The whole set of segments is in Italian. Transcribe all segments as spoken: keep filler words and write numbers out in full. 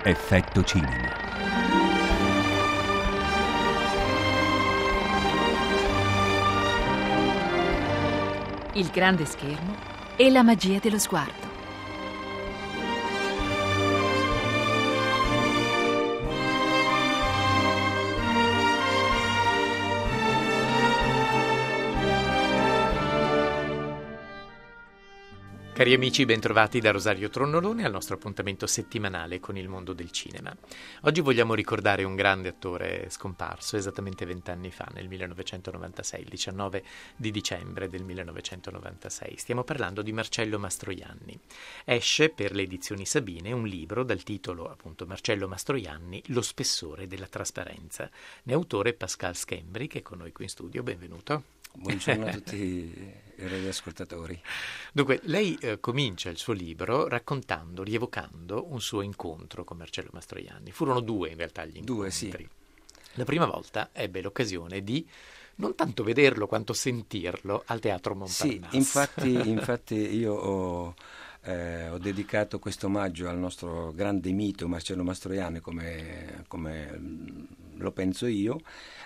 Effetto cinema. Il grande schermo e la magia dello sguardo. Cari amici, bentrovati da Rosario Tronnolone al nostro appuntamento settimanale con il mondo del cinema. Oggi vogliamo ricordare un grande attore scomparso esattamente vent'anni fa, nel millenovecentonovantasei, il diciannove di dicembre del millenovecentonovantasei. Stiamo parlando di Marcello Mastroianni. Esce per le edizioni Sabine un libro dal titolo appunto Marcello Mastroianni, Lo spessore della trasparenza. Ne è autore Pascal Schembri, che è con noi qui in studio. Benvenuto. Buongiorno a tutti i radioascoltatori. Dunque, lei eh, comincia il suo libro raccontando, rievocando un suo incontro con Marcello Mastroianni. Furono due in realtà gli incontri. Due, sì. La prima volta ebbe l'occasione di non tanto vederlo quanto sentirlo al Teatro Montparnasse. Sì, infatti, infatti io ho, eh, ho dedicato questo omaggio al nostro grande mito Marcello Mastroianni, come, come lo penso io,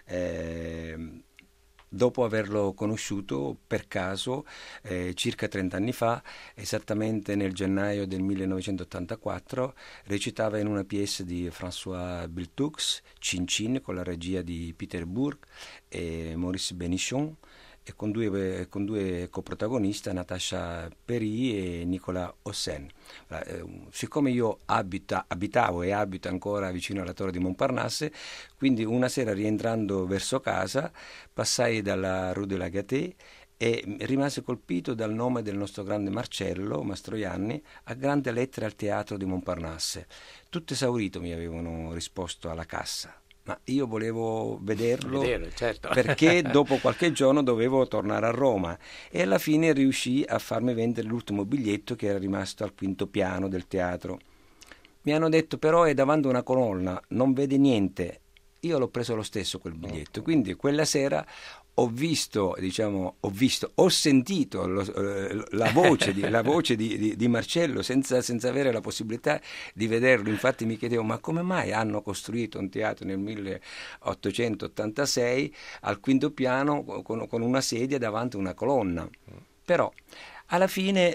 eh, dopo averlo conosciuto per caso eh, circa trent'anni fa, esattamente nel gennaio del millenovecentottantaquattro, recitava in una pièce di François Biltux, Cin Cin, con la regia di Peter Burke e Maurice Benichon, e con due, con due coprotagonisti, Natasha Perry e Nicolas Hossein. Eh, siccome io abita, abitavo e abito ancora vicino alla torre di Montparnasse, quindi una sera rientrando verso casa passai dalla Rue de la Gaîté e rimasi colpito dal nome del nostro grande Marcello Mastroianni a grandi lettere al teatro di Montparnasse. Tutto esaurito mi avevano risposto alla cassa. Ma io volevo vederlo, Vedere, certo. perché dopo qualche giorno dovevo tornare a Roma e alla fine riuscì a farmi vendere l'ultimo biglietto che era rimasto al quinto piano del teatro. Mi hanno detto però è davanti a una colonna, non vede niente. Io l'ho preso lo stesso quel biglietto, quindi quella sera ho visto, diciamo, ho visto, ho sentito lo, eh, la voce, di, la voce di, di, di Marcello senza, senza avere la possibilità di vederlo. Infatti mi chiedevo, ma come mai hanno costruito un teatro nel milleottocentottantasei al quinto piano con, con una sedia davanti a una colonna? Però alla fine...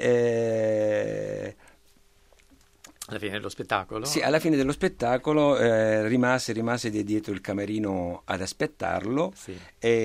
Eh, Alla fine dello spettacolo? Sì, alla fine dello spettacolo eh, rimase, rimase di dietro il camerino ad aspettarlo, sì.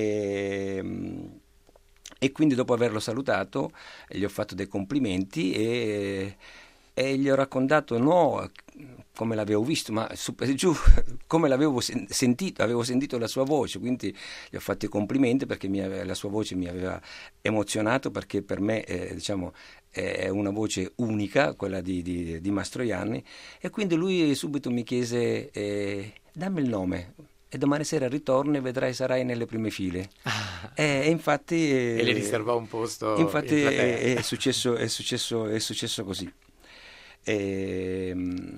e, e quindi dopo averlo salutato gli ho fatto dei complimenti e, e gli ho raccontato no come l'avevo visto, ma su per giù come l'avevo sen- sentito, avevo sentito la sua voce, quindi gli ho fatto i complimenti perché mi ave- la sua voce mi aveva emozionato, perché per me eh, diciamo è una voce unica, quella di, di, di Mastroianni, e quindi lui subito mi chiese eh, dammi il nome e domani sera ritorni e vedrai sarai nelle prime file. Ah. E, e infatti eh, e le riservò un posto infatti in è, è successo è successo è successo così. E,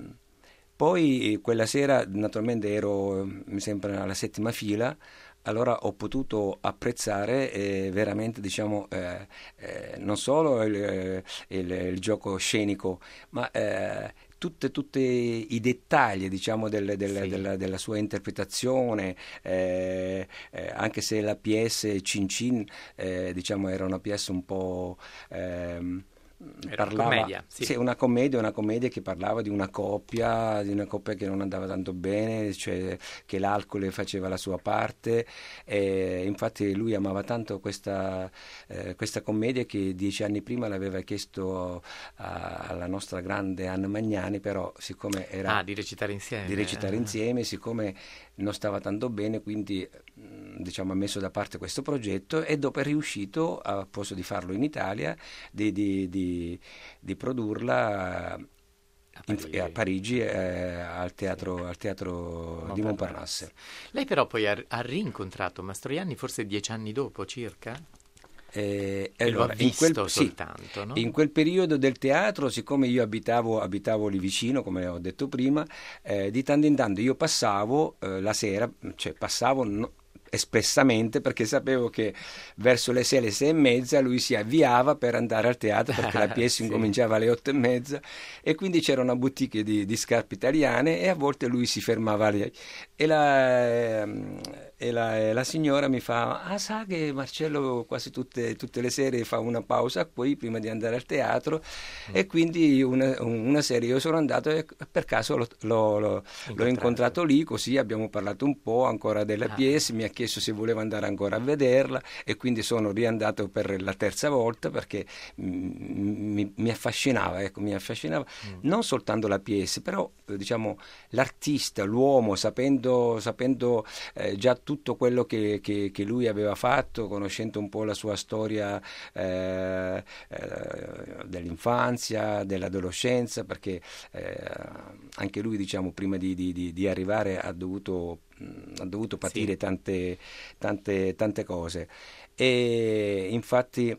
poi quella sera naturalmente ero mi sembra alla settima fila. Allora ho potuto apprezzare eh, veramente, diciamo, eh, eh, non solo il, il, il gioco scenico, ma eh, tutte, tutte i dettagli, diciamo, del, del, sì. della, della sua interpretazione, eh, eh, anche se la pièce Cin Cin, eh, diciamo, era una pièce un po'... Ehm, Era parlava, una commedia, sì. sì, una commedia, una commedia che parlava di una coppia, di una coppia che non andava tanto bene, cioè che l'alcol faceva la sua parte, e infatti lui amava tanto questa, eh, questa commedia che dieci anni prima l'aveva chiesto a, alla nostra grande Anna Magnani, però siccome era ah, di recitare insieme, di recitare ah. insieme, siccome non stava tanto bene, quindi diciamo ha messo da parte questo progetto e dopo è riuscito, a posto di farlo in Italia, di, di, di, di produrla a in, Parigi, a Parigi eh, al teatro, sì. al teatro Montparnasse. di Montparnasse. Lei però poi ha, ha rincontrato Mastroianni forse dieci anni dopo circa? Eh, e allora, lo ha visto in quel, soltanto, sì, no? In quel periodo del teatro, siccome io abitavo, abitavo lì vicino, come ho detto prima, eh, di tanto in tanto io passavo eh, la sera, cioè passavo... No, espressamente, perché sapevo che verso le sei, le sei e mezza lui si avviava per andare al teatro, perché la pièce Sì. incominciava alle otto e mezza, e quindi c'era una boutique di, di scarpe italiane e a volte lui si fermava lì. E la, e la, e la signora mi fa: ah, sa che Marcello quasi tutte, tutte le sere fa una pausa qui prima di andare al teatro, mm. e quindi una, una sera io sono andato e per caso l'ho, l'ho, l'ho, l'ho incontrato lì, così abbiamo parlato un po' ancora della ah. pièce, mi ha chiesto se voleva andare ancora a vederla e quindi sono riandato per la terza volta perché mi, mi affascinava, ecco, mi affascinava mm. non soltanto la pièce, però diciamo l'artista, l'uomo, sapendo, sapendo eh, già tutto quello che, che, che lui aveva fatto, conoscendo un po' la sua storia eh, eh, dell'infanzia, dell'adolescenza, perché eh, anche lui, diciamo, prima di, di, di arrivare ha dovuto, ha dovuto patire sì. tante, tante, tante cose. E infatti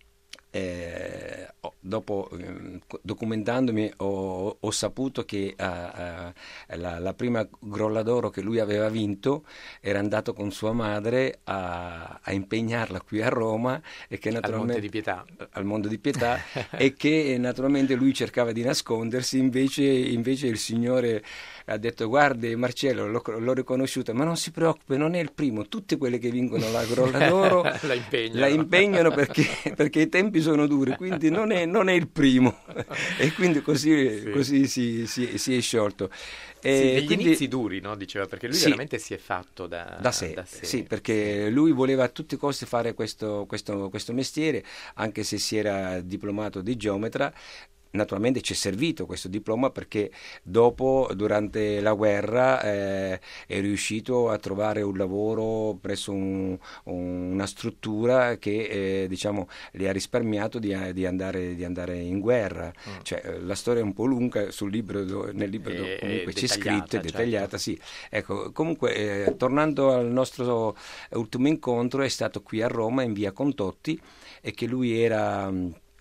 Eh, dopo eh, documentandomi ho, ho saputo che uh, uh, la, la prima Grolla d'Oro che lui aveva vinto era andato con sua madre a, a impegnarla qui a Roma e che naturalmente al Monte di Pietà, al Monte di Pietà e che naturalmente lui cercava di nascondersi, invece, invece il Signore ha detto: guardi Marcello, l'ho, l'ho riconosciuta, ma non si preoccupi, non è il primo, tutte quelle che vincono la Grolla d'Oro la impegnano, la impegnano perché, perché i tempi sono duri, quindi non è, non è il primo e quindi così, sì. così si, si, si è sciolto. E sì, degli quindi, inizi duri, no? Diceva, perché lui sì, veramente si è fatto da, da, sé, da sé. Sì, perché sì. lui voleva a tutti i costi fare questo, questo, questo mestiere, anche se si era diplomato di geometra. Naturalmente ci è servito questo diploma perché dopo, durante la guerra, eh, è riuscito a trovare un lavoro presso un, una struttura che eh, diciamo gli ha risparmiato di, di, andare, di andare in guerra. Mm. Cioè, la storia è un po' lunga sul libro, nel libro e, comunque c'è scritto, è dettagliata, certo. sì. Ecco, comunque eh, tornando al nostro ultimo incontro, è stato qui a Roma in via Contotti e che lui era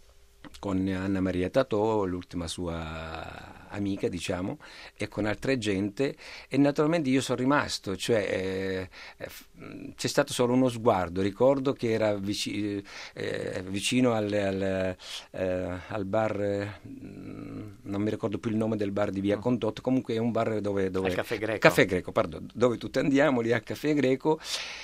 con Anna Maria Tatò, l'ultima sua amica, diciamo, e con altre gente, e naturalmente io sono rimasto, cioè eh, c'è stato solo uno sguardo, ricordo che era vicino, eh, vicino al, al, eh, al bar, eh, non mi ricordo più il nome del bar di via Condotte, comunque è un bar dove... dove al Caffè Greco. Caffè Greco, pardon, dove tutti andiamo, lì al Caffè Greco,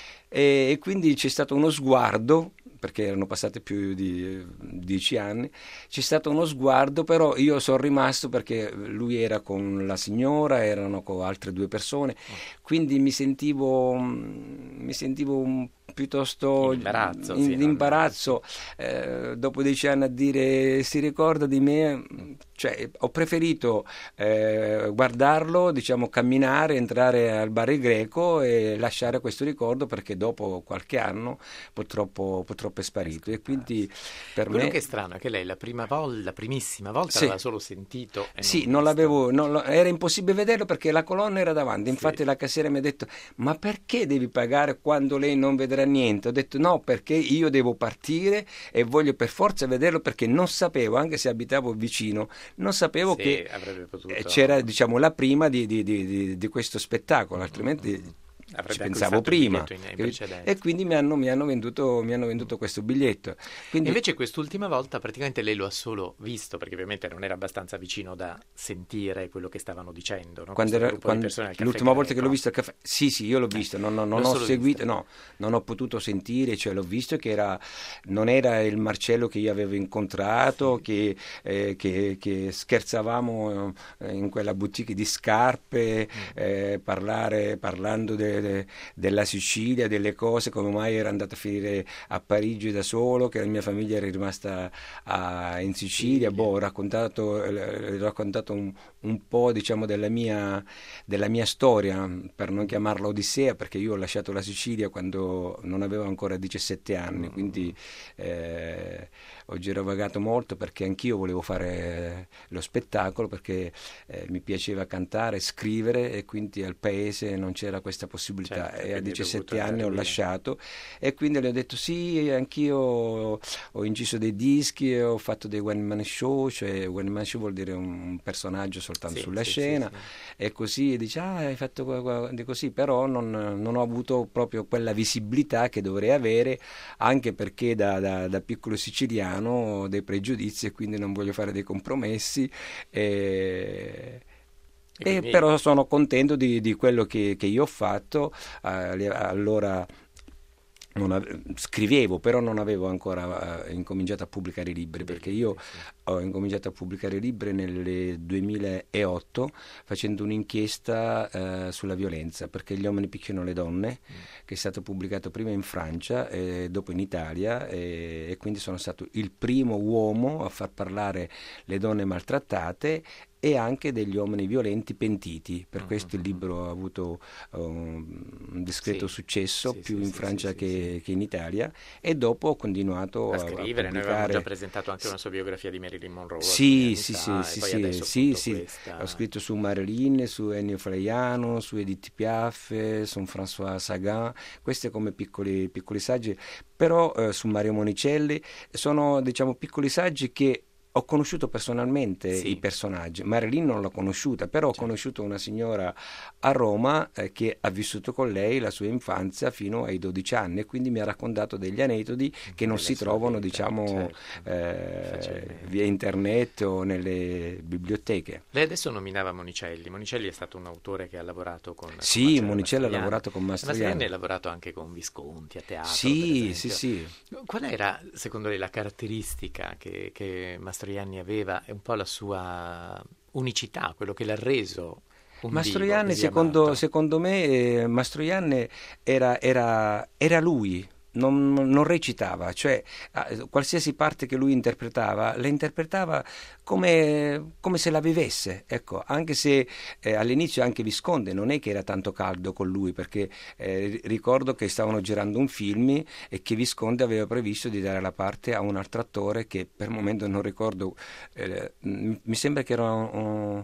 e, e quindi c'è stato uno sguardo, perché erano passati più di dieci anni, c'è stato uno sguardo, però io sono rimasto perché lui era con la signora, erano con altre due persone, quindi mi sentivo mi sentivo un piuttosto in imbarazzo, in, sì, in imbarazzo eh, dopo dieci anni a dire si ricorda di me, cioè ho preferito eh, guardarlo, diciamo, camminare, entrare al bar Il Greco e lasciare questo ricordo, perché dopo qualche anno purtroppo, purtroppo è sparito. E quindi per quello me... che è strano è che lei la prima volta, la primissima volta sì. l'aveva solo sentito e sì, non, non l'avevo, non lo, era impossibile vederlo perché la colonna era davanti, infatti sì. La cassiera mi ha detto: ma perché devi pagare quando lei non vedrà niente? Ho detto no, perché io devo partire e voglio per forza vederlo, perché non sapevo, anche se abitavo vicino, non sapevo sì, che potuto... c'era, diciamo, la prima di, di, di, di questo spettacolo, altrimenti mm-hmm. Avrebbe ci pensavo prima in, in e quindi mi hanno, mi hanno venduto mi hanno venduto questo biglietto. Quindi... E invece quest'ultima volta praticamente lei lo ha solo visto, perché ovviamente non era abbastanza vicino da sentire quello che stavano dicendo, no? Quando era, quando, l'ultima volta che l'ho visto al caffè, sì sì io l'ho visto, non, non, non ho seguito, no, non ho potuto sentire, cioè l'ho visto che era, non era il Marcello che io avevo incontrato, sì. che, eh, che, che scherzavamo in quella boutique di scarpe, mm. eh, parlare, parlando del De, della Sicilia, delle cose, come mai era andato a finire a Parigi da solo, che la mia famiglia era rimasta a, in Sicilia. Sì, boh, ho raccontato, ho raccontato un, un po', diciamo, della mia, della mia storia, per non chiamarla Odissea, perché io ho lasciato la Sicilia quando non avevo ancora diciassette anni, quindi eh, ho girovagato molto, perché anch'io volevo fare lo spettacolo, perché eh, mi piaceva cantare, scrivere, e quindi al paese non c'era questa possibilità. possibilità, certo, e a diciassette anni ho via. lasciato, e quindi le ho detto sì, anch'io ho inciso dei dischi, ho fatto dei one man show, cioè one man show vuol dire un personaggio soltanto Sì, sulla sì, scena, sì, sì. e così dice ah hai fatto qua- qua- di così, però non, non ho avuto proprio quella visibilità che dovrei avere, anche perché da, da, da piccolo siciliano ho dei pregiudizi e quindi non voglio fare dei compromessi, e, E e quindi, però sono contento di, di quello che, che io ho fatto. Eh, allora non ave- scrivevo, però non avevo ancora eh, incominciato a pubblicare libri, dei perché libri, io sì. ho incominciato a pubblicare libri nel duemilaotto facendo un'inchiesta eh, sulla violenza, perché gli uomini picchiano le donne, Mm. che è stato pubblicato prima in Francia e dopo in Italia, e, e quindi sono stato il primo uomo a far parlare le donne maltrattate e anche degli uomini violenti pentiti. Per Mm, questo il mm, libro ha avuto um, un discreto sì, successo, sì, più sì, in sì, Francia sì, che, sì, che in Italia, e dopo ho continuato a a, a scrivere. Noi avevamo già pubblicare. presentato anche una sua biografia di Marilyn Monroe alcuni Sì, anni sì, fa, sì, e sì, poi sì, adesso sì, appunto sì. questa. Ho scritto su Marilyn, su Ennio Flaiano, su Edith Piaf, su François Sagan, questi come piccoli, piccoli saggi, però eh, su Mario Monicelli. Sono, diciamo, piccoli saggi che ho conosciuto personalmente Sì. i personaggi. Marilyn non l'ho conosciuta, però ho Certo. conosciuto una signora a Roma eh, che ha vissuto con lei la sua infanzia fino ai dodici anni, e quindi mi ha raccontato degli aneddoti che non Della si sua trovano, vita, diciamo, certo, eh, facilmente. via internet o nelle biblioteche. Lei adesso nominava Monicelli. Monicelli è stato un autore che ha lavorato con, con Sì, Marcello Monicelli ha Mastroianni. lavorato con Mastroianni ha Mastroianni. lavorato anche con Visconti a teatro, per Sì, esempio. sì, sì. Qual era, secondo lei, la caratteristica che, che Mastroianni aveva, e un po' la sua unicità, quello che l'ha reso un divo Mastroianni, così secondo, amato? secondo me, eh, Mastroianni era, era, era lui. Non, non recitava, cioè eh, qualsiasi parte che lui interpretava, la interpretava come, come se la vivesse, ecco, anche se eh, all'inizio anche Visconti non è che era tanto caldo con lui, perché eh, ricordo che stavano girando un film e che Visconti aveva previsto di dare la parte a un altro attore che per il momento non ricordo, eh, mi sembra che era un,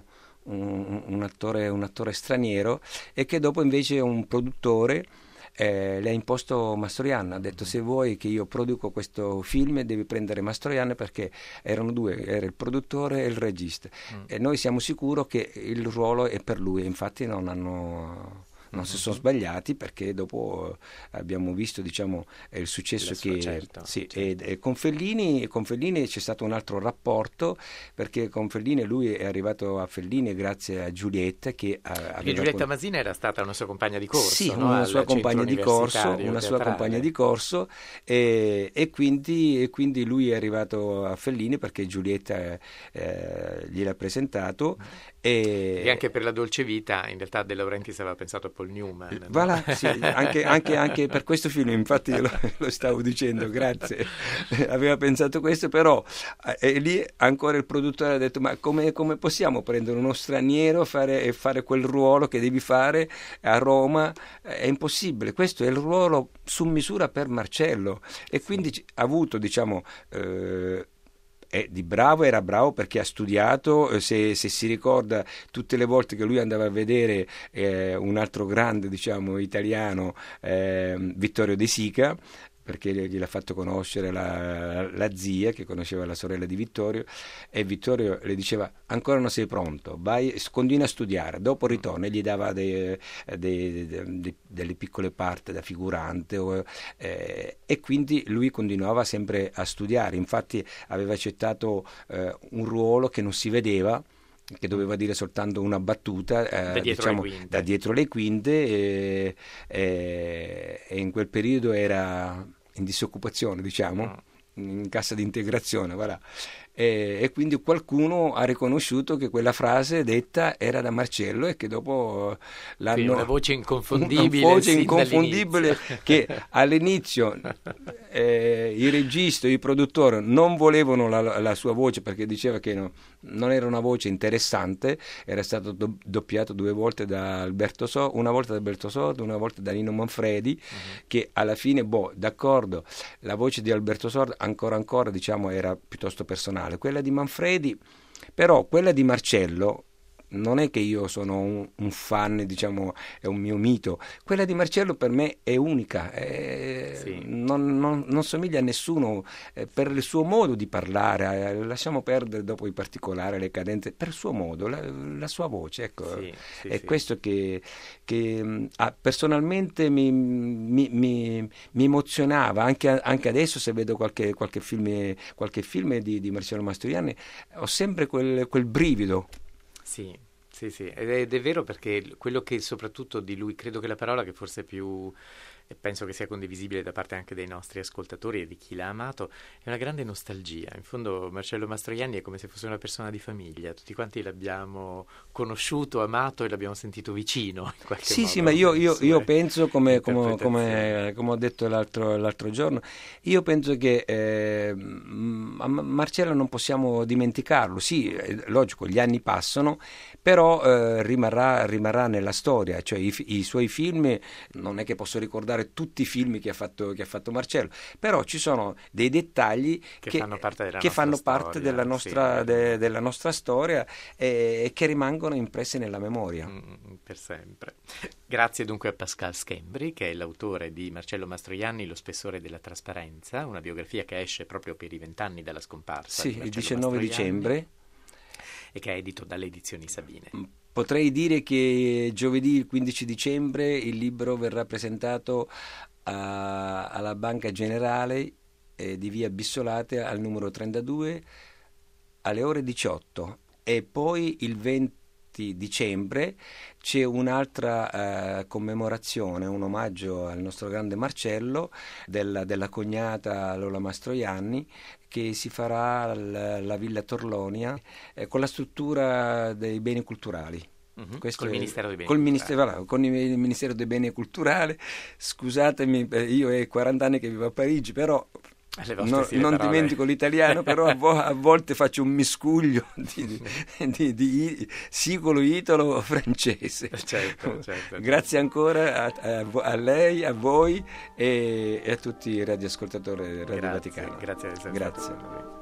un, un, attore, un attore straniero, e che dopo invece un produttore Eh, le ha imposto Mastroianni, ha detto se vuoi che io produco questo film devi prendere Mastroianni, perché erano due, era il produttore e il regista, mm. e noi siamo sicuri che il ruolo è per lui, infatti non hanno non si sono sbagliati, perché dopo abbiamo visto, diciamo, il successo sua, che certo, sì, certo. E, e con Fellini, con Fellini c'è stato un altro rapporto, perché con Fellini lui è arrivato a Fellini grazie a Giulietta, che aveva perché Giulietta con... Masina era stata una sua compagna di corso, sì, no? una sua Al compagna di corso, una sua teatrale. compagna di corso, e, e, quindi, e quindi lui è arrivato a Fellini perché Giulietta eh, gliel'ha presentato. E... e anche per La dolce vita in realtà De Laurentiis aveva pensato a Paul Newman, no? Voilà, sì, anche, anche, anche per questo film, infatti io lo, lo stavo dicendo, grazie, aveva pensato questo, però e lì ancora il produttore ha detto ma come, come possiamo prendere uno straniero fare, e fare quel ruolo che devi fare a Roma? È impossibile, questo è il ruolo su misura per Marcello, e quindi sì. Ha avuto, diciamo, eh, Eh, di bravo era bravo perché ha studiato, se, se si ricorda tutte le volte che lui andava a vedere eh, un altro grande, diciamo, italiano, eh, Vittorio De Sica, perché gliel'ha fatto conoscere la, la zia che conosceva la sorella di Vittorio, e Vittorio le diceva ancora non sei pronto, vai, continua a studiare, dopo ritorna, e gli dava dei, dei, dei, delle piccole parti da figurante, o, eh, e quindi lui continuava sempre a studiare, infatti aveva accettato eh, un ruolo che non si vedeva, che doveva dire soltanto una battuta eh, da, dietro diciamo, da dietro le quinte, e, e, e in quel periodo era in disoccupazione, diciamo, no. in cassa di integrazione, voilà. E, e quindi qualcuno ha riconosciuto che quella frase detta era da Marcello, e che dopo l'hanno... Quindi una voce inconfondibile, una voce inconfondibile che all'inizio eh, i registi, i produttori non volevano la, la sua voce, perché diceva che no, non era una voce interessante, era stato do, doppiato due volte da Alberto Sordo, una volta da Alberto Sordo, una volta da Nino Manfredi, uh-huh. che alla fine, boh, d'accordo, la voce di Alberto Sordo ancora ancora, diciamo, era piuttosto personale, quella di Manfredi, però quella di Marcello non è che io sono un, un fan, diciamo, è un mio mito. Quella di Marcello per me è unica, è, sì. non, non, non somiglia a nessuno eh, per il suo modo di parlare, eh, lasciamo perdere dopo i particolari, le cadenze, per il suo modo, la, la sua voce, ecco, sì, sì, è sì. questo che, che ah, personalmente mi, mi, mi, mi emozionava, anche, anche adesso se vedo qualche, qualche film, qualche film di, di Marcello Mastroianni, ho sempre quel, quel brivido. Sì, sì, sì, ed è, ed è vero, perché quello che soprattutto di lui, credo che la parola che forse è più, e penso che sia condivisibile da parte anche dei nostri ascoltatori e di chi l'ha amato, è una grande nostalgia. In fondo Marcello Mastroianni è come se fosse una persona di famiglia, tutti quanti l'abbiamo conosciuto, amato e l'abbiamo sentito vicino in qualche sì, modo. Sì, ma io, io, io penso, come, come, interpretazioni. come, come ho detto l'altro, l'altro giorno, io penso che eh, Marcello non possiamo dimenticarlo. Sì, è logico, gli anni passano, però eh, rimarrà, rimarrà nella storia, cioè i, i suoi film, non è che posso ricordare tutti i film che ha fatto, che ha fatto Marcello, però ci sono dei dettagli che, che fanno parte della che nostra fanno storia, parte della nostra, sì, de, della nostra storia e, e che rimangono impresse nella memoria. Mm, per sempre. Grazie dunque a Pascal Schembri, che è l'autore di Marcello Mastroianni, Lo spessore della trasparenza, una biografia che esce proprio per i vent'anni dalla scomparsa. Sì, il diciannove dicembre. E che è edito dalle Edizioni Sabine. Potrei dire che giovedì il quindici dicembre il libro verrà presentato a, alla Banca Generale eh, di via Bissolate al numero trentadue alle ore diciotto, e poi il venti dicembre c'è un'altra eh, commemorazione, un omaggio al nostro grande Marcello della, della cognata Lola Mastroianni, che si farà alla, alla Villa Torlonia eh, con la struttura dei beni culturali. Mm-hmm. Questo Col è, Ministero dei Beni col Culturali. Ministero, voilà, con il Ministero dei Beni Culturali. Scusatemi, io è quaranta anni che vivo a Parigi, però no, non dimentico l'italiano, però a, vo- a volte faccio un miscuglio di, di, di, di sicolo italo francese. Certo, certo. Grazie ancora a, a, a lei, a voi e, e a tutti i radioascoltatori di Radio grazie, Vaticano. Grazie di essere grazie. stato con noi.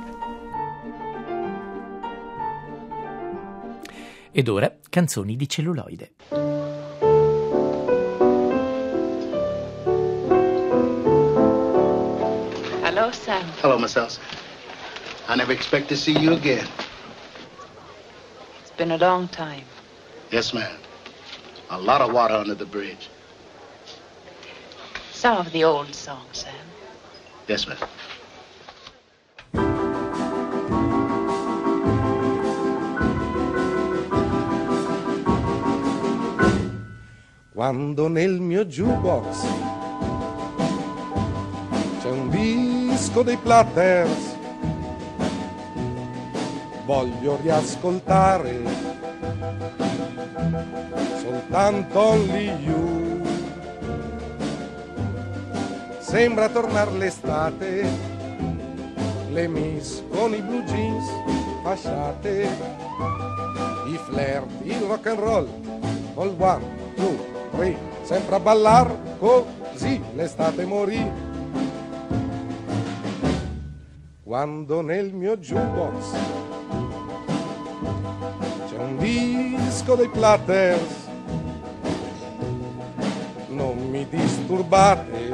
Ed ora canzoni di celluloide. Hello, Sam. Hello, Miss Elsa. I never expect to see you again. It's been a long time. Yes, ma'am. A lot of water under the bridge. Some of the old songs, Sam. Yes, ma'am. Quando nel mio jukebox c'è un disco dei Platters, voglio riascoltare soltanto Only You. Sembra tornar l'estate, le miss con i blue jeans fasciate, i flirt, il rock and roll, col one, two, three, sempre a ballar così l'estate morì. Quando nel mio jukebox c'è un disco dei Platters, non mi disturbate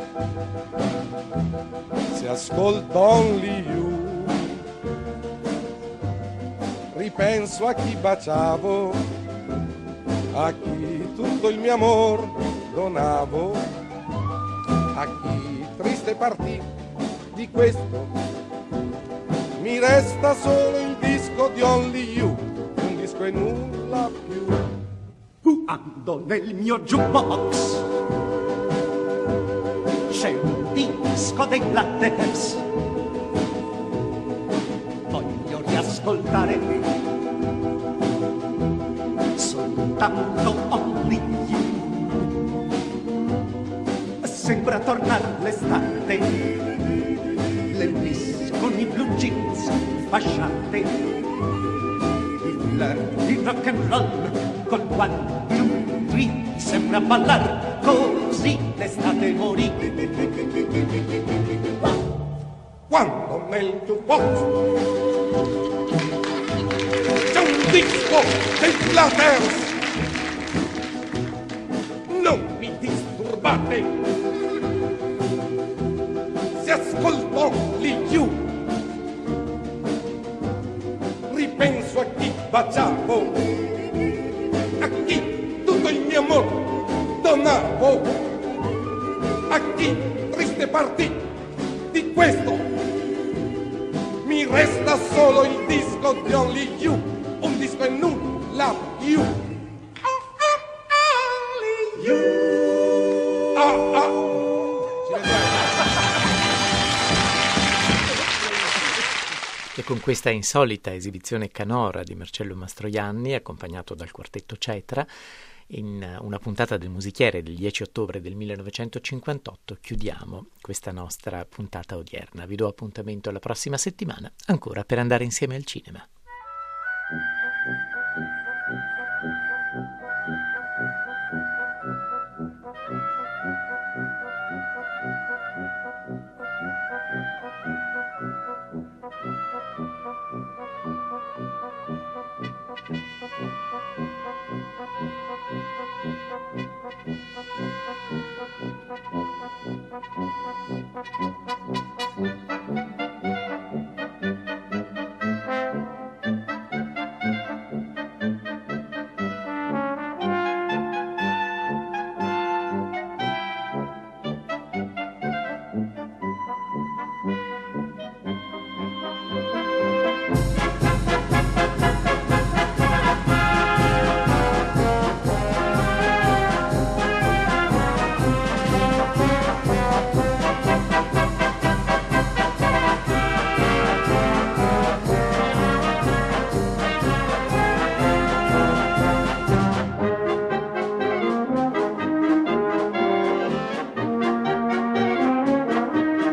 se ascolto Only You. Ripenso a chi baciavo, a chi tutto il mio amor donavo, a chi triste partì di questo mi resta solo il disco di Only You, un disco e nulla più. Quando nel mio jukebox c'è un disco dei Platters, voglio riascoltare soltanto Only You. Sembra tornare l'estate, le miss con i blue jeans fasciate, il, il rock and roll col one, two, three, sembra ballar così l'estate morì. Quando nel jukebox c'è un disco dei Platters. Non mi disturbate, si ascoltò lì giù. Ripenso a chi baciavo, a chi tutto il mio amor donavo, a chi triste partì. Di questo mi resta solo il disco di Only You, un disco e nulla più. Only You. Ah, ah. E con questa insolita esibizione canora di Marcello Mastroianni, accompagnato dal quartetto Cetra, in una puntata del Musichiere del dieci ottobre del millenovecentocinquantotto chiudiamo questa nostra puntata odierna. Vi do appuntamento alla prossima settimana, ancora per andare insieme al cinema.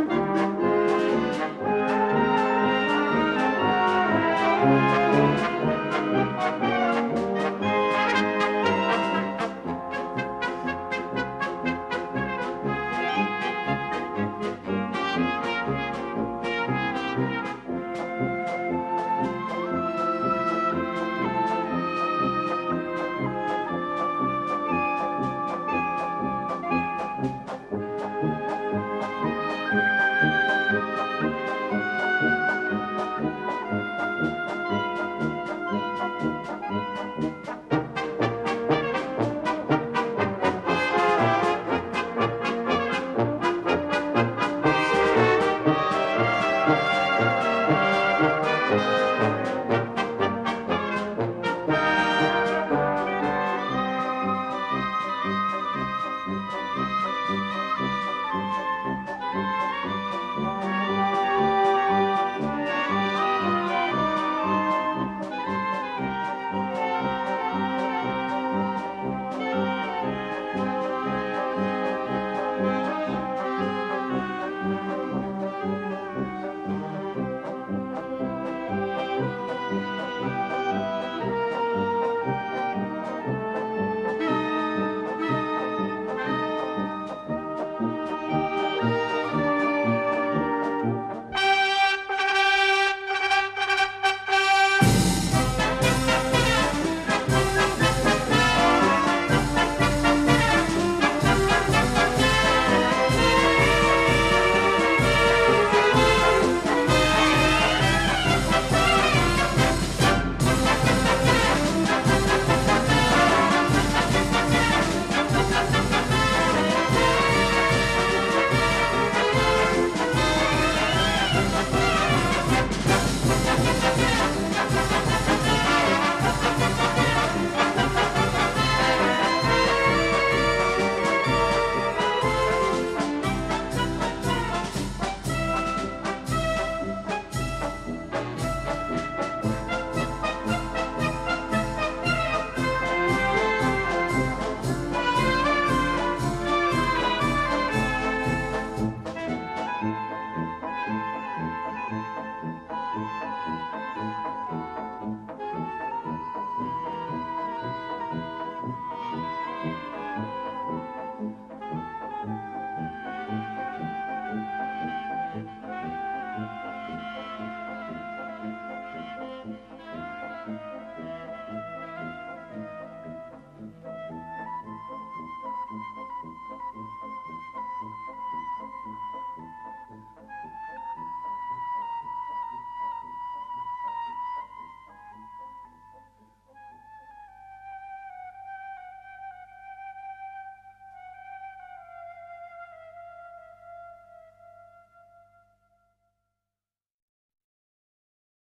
Thank you.